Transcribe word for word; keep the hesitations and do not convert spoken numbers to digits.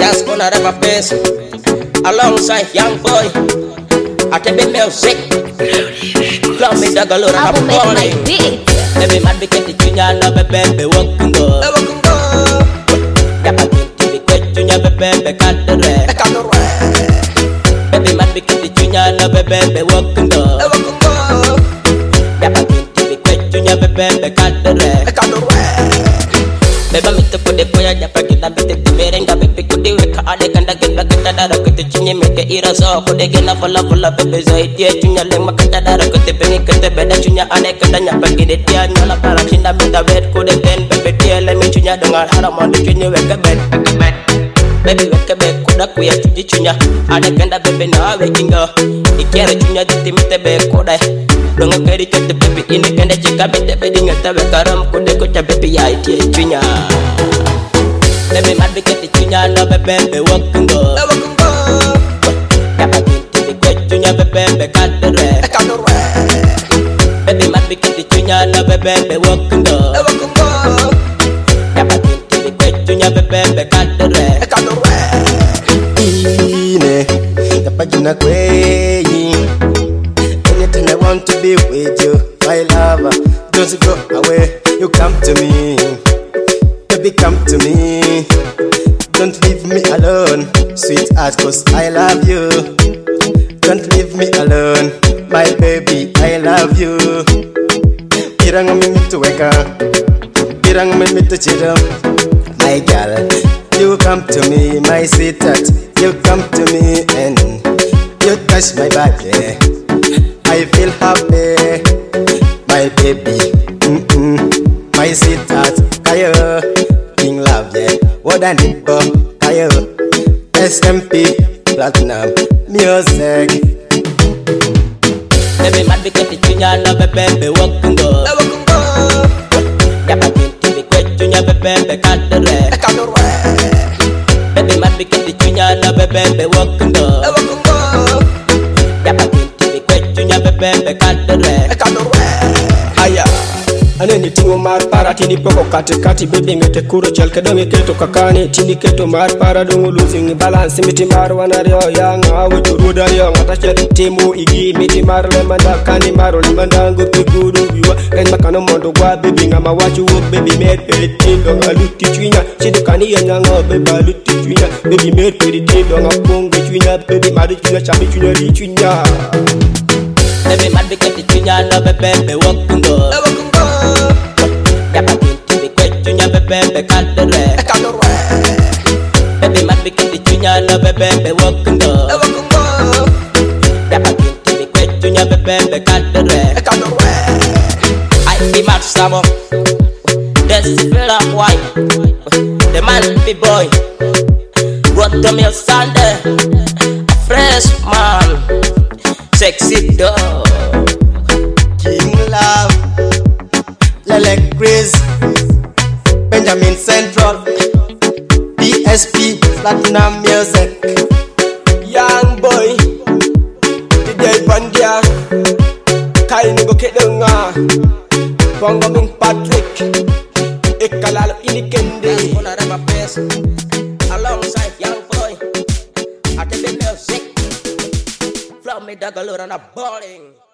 That's gonna rap a bass alongside young boy. I take the music. Flow me the galore and I'm balling. Baby man, we get the junior, no baby, walking go. Yapa kinti we quit junior, baby, cut the red. Baby man, we get the junior, no baby, walking go. Yapa kinti we quit junior, baby, cut the red. Baby, me to put the boy at the packet, I bet the merenga, baby, could do it. I can get back at that, I could the junior make a ear so could they get a full of full of babies. I dear junior, let my cat that I could the penny cut the bed, junior, and I could not get it. Yeah, no, la parachina with the bed, could have been baby, dear, let me junior, don't have a on the junior, wake a bed, wake a bed. Baby, wake a bed, could have queer to the junior, and I can have baby now waking up. It can't junior, the team with the bed, could I? Don't carry the baby in the kind of chick, I bet the bedding at the caram, could they got a baby, I dear junior. Baby man, we get the junior, no baby, walking go. Yapa kinti we quit junior, baby, cut the red. Baby man, we get the junior, no baby, walking go. Yapa kinti we quit junior, baby, cut the red. Ine, yapa juna kweyi. Anytime I want to be with you, my lover, don't go away. You come to me. Baby, come to me. Don't leave me alone, sweetheart, cause I love you. Don't leave me alone, my baby, I love you. Birang me to wake up, birang me to chill. My girl, you come to me, my sweetheart. You come to me and you touch my body. I feel happy, my baby. Mm-mm. My sweetheart, kayo. King love, yeah. What I need for kayo. S M P Platinum Music. Baby man, we get the junior, no baby, walking go. Yapa kinti we quit junior, baby, cut the red. Baby man, we get the junior, no baby, walking go. Yapa kinti we quit junior, baby, cut the red. Aya. Aneni tingo mar para tini poko kati kati baby ngete kuro chel kedonge keto kakani tini keto mar para dongo losing balance miti mar wanario yang awe turuda yang atacha timu igi miti mar le manda kani maro le manda ngurti guru biwa kan makano mondo gwa baby ngama wachu wo baby med peritindo ngaluti chwinya chidu kani yanya ngo baby aluti chwinya baby med peritindo ngapongo chwinya baby madu chwinya chami chwinya li chwinya. Baby man, we get the junior, no baby, walking go. Yapa kinti we quit junior, baby, cut the red. Baby man, we get the junior, no baby, walking go. Yapa kinti we quit junior, baby, cut the red. I be Max Sabo, that's the fella white, the man be boy. What to me Sunday, fresh man, sexy dog. King love, Lele Chris, Benjamin Central, P S P Platinum Music. Young boy, D J Bandia, Kain go kedunga, Bongo Ming Patrick, Ekalalo Inikende. That's gonna rap a bass alongside young boy. I take the music. Flow me the galore and I'm balling.